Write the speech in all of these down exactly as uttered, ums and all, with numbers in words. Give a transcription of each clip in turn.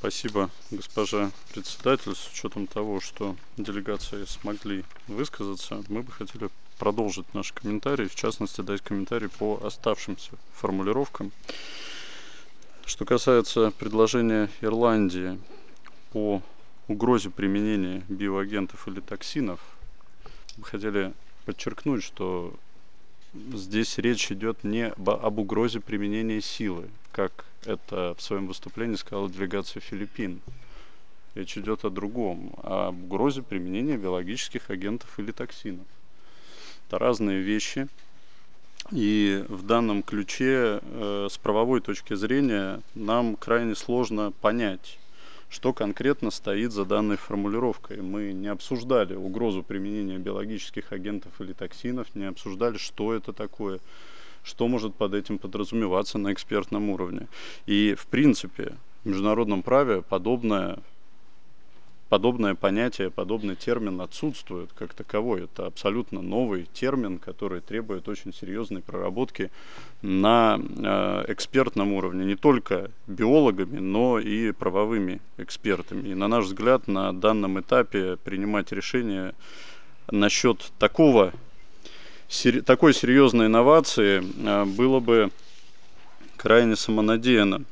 Спасибо, госпожа председатель. С учетом того, что делегации смогли высказаться, мы бы хотели продолжить наш комментарий, в частности, дать комментарий по оставшимся формулировкам. Что касается предложения Ирландии по угрозе применения биоагентов или токсинов, мы хотели подчеркнуть, что здесь речь идет не об угрозе применения силы, как это в своем выступлении сказала делегация Филиппин. Речь идет о другом, об угрозе применения биологических агентов или токсинов. Это разные вещи. И в данном ключе э, с правовой точки зрения нам крайне сложно понять, что конкретно стоит за данной формулировкой. Мы не обсуждали угрозу применения биологических агентов или токсинов, не обсуждали, что это такое, что может под этим подразумеваться на экспертном уровне. И в принципе в международном праве подобное Подобное понятие, подобный термин отсутствует как таковой. Это абсолютно новый термин, который требует очень серьезной проработки на экспертном уровне, не только биологами, но и правовыми экспертами. И на наш взгляд, на данном этапе принимать решение насчет такого, такой серьезной инновации было бы крайне самонадеянно.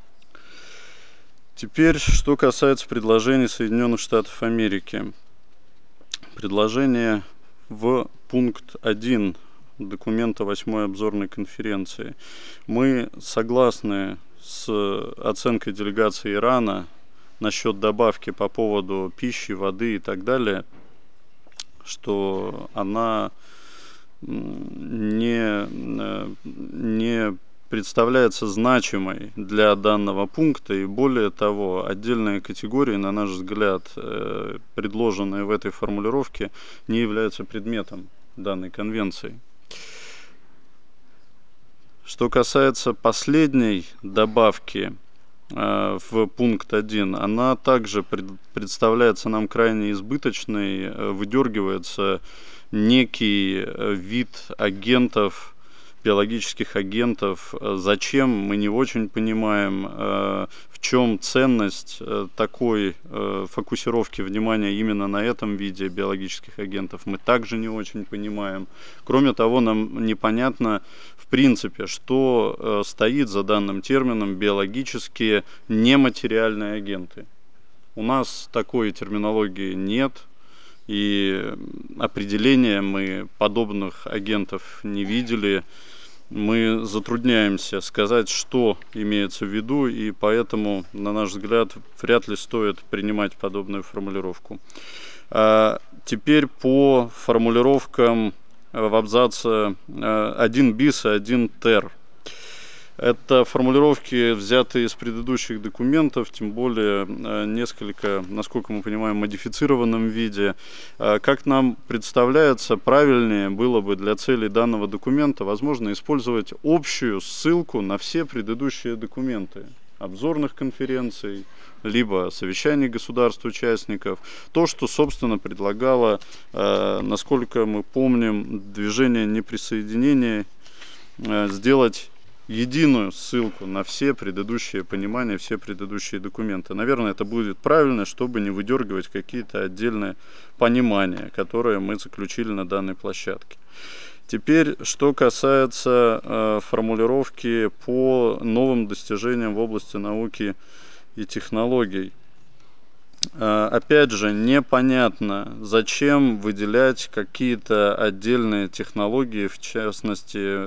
Теперь, что касается предложений Соединенных Штатов Америки. Предложение в пункт один документа восьмой обзорной конференции. Мы согласны с оценкой делегации Ирана насчет добавки по поводу пищи, воды и так далее, что она не, не представляется значимой для данного пункта, и более того, отдельные категории, на наш взгляд, предложенные в этой формулировке, не являются предметом данной конвенции. Что касается последней добавки в пункт один, она также представляется нам крайне избыточной, выдергивается некий вид агентов, биологических агентов. Зачем, мы не очень понимаем, в чем ценность такой фокусировки внимания именно на этом виде биологических агентов, мы также не очень понимаем. Кроме того, нам непонятно в принципе, что стоит за данным термином биологические нематериальные агенты. У нас такой терминологии нет. И определения мы подобных агентов не видели. Мы затрудняемся сказать, что имеется в виду, и поэтому, на наш взгляд, вряд ли стоит принимать подобную формулировку. А теперь по формулировкам в абзаце один бис и один тер. Это формулировки, взятые из предыдущих документов, тем более несколько, насколько мы понимаем, в модифицированном виде. Как нам представляется, правильнее было бы для целей данного документа, возможно, использовать общую ссылку на все предыдущие документы обзорных конференций, либо совещаний государств-участников. То, что, собственно, предлагало, насколько мы помним, движение неприсоединения, сделать единую ссылку на все предыдущие понимания, все предыдущие документы. Наверное, это будет правильно, чтобы не выдергивать какие-то отдельные понимания, которые мы заключили на данной площадке. Теперь, что касается э, формулировки по новым достижениям в области науки и технологий. Опять же, непонятно, зачем выделять какие-то отдельные технологии, в частности,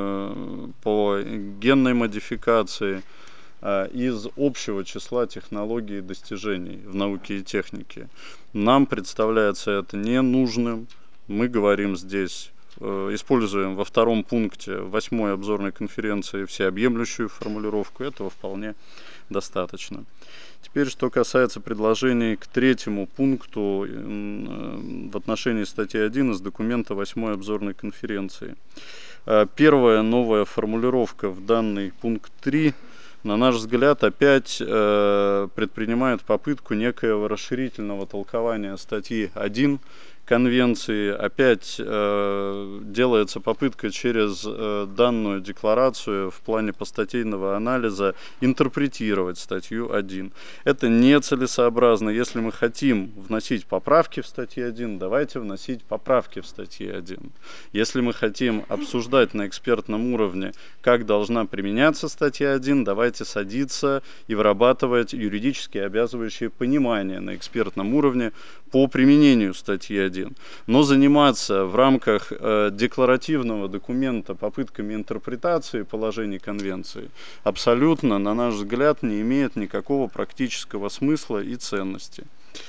по генной модификации, из общего числа технологий и достижений в науке и технике. Нам представляется это ненужным. Мы говорим здесь, используем во втором пункте восьмой обзорной конференции всеобъемлющую формулировку. Этого вполне достаточно. Теперь, что касается предложений к третьему пункту в отношении статьи один из документа восьмой обзорной конференции. Первая новая формулировка в данный пункт три, на наш взгляд, опять предпринимает попытку некоего расширительного толкования статьи один, конвенции. Опять э, делается попытка через э, данную декларацию в плане постатейного анализа интерпретировать статью один. Это нецелесообразно. Если мы хотим вносить поправки в статье один, давайте вносить поправки в статье один. Если мы хотим обсуждать на экспертном уровне, как должна применяться статья один, давайте садиться и вырабатывать юридически обязывающие понимания на экспертном уровне по применению статьи один. Но заниматься в рамках э, декларативного документа попытками интерпретации положений конвенции абсолютно, на наш взгляд, не имеет никакого практического смысла и ценности.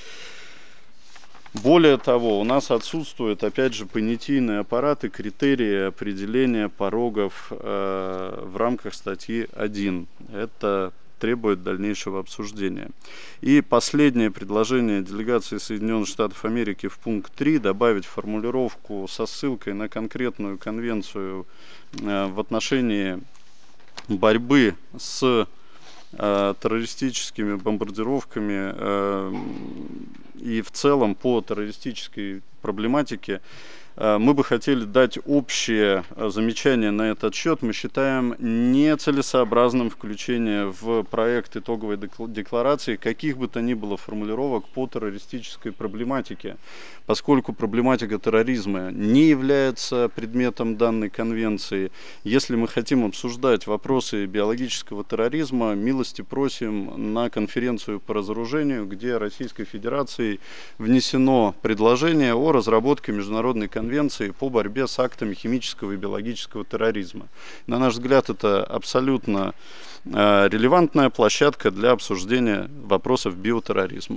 Более того, у нас отсутствует, опять же, понятийный аппарат и критерии определения порогов э, в рамках статьи один. Это требует дальнейшего обсуждения. И последнее предложение делегации Соединенных Штатов Америки в пункт три добавить формулировку со ссылкой на конкретную конвенцию э, в отношении борьбы с э, террористическими бомбардировками э, и в целом по террористической проблематике. Мы бы хотели дать общее замечание на этот счет. Мы считаем нецелесообразным включение в проект итоговой декларации каких бы то ни было формулировок по террористической проблематике, поскольку проблематика терроризма не является предметом данной конвенции. Если мы хотим обсуждать вопросы биологического терроризма, милости просим на конференцию по разоружению, где Российской Федерацией внесено предложение о разработке международной конвенции Конвенции по борьбе с актами химического и биологического терроризма. На наш взгляд, это абсолютно релевантная площадка для обсуждения вопросов биотерроризма.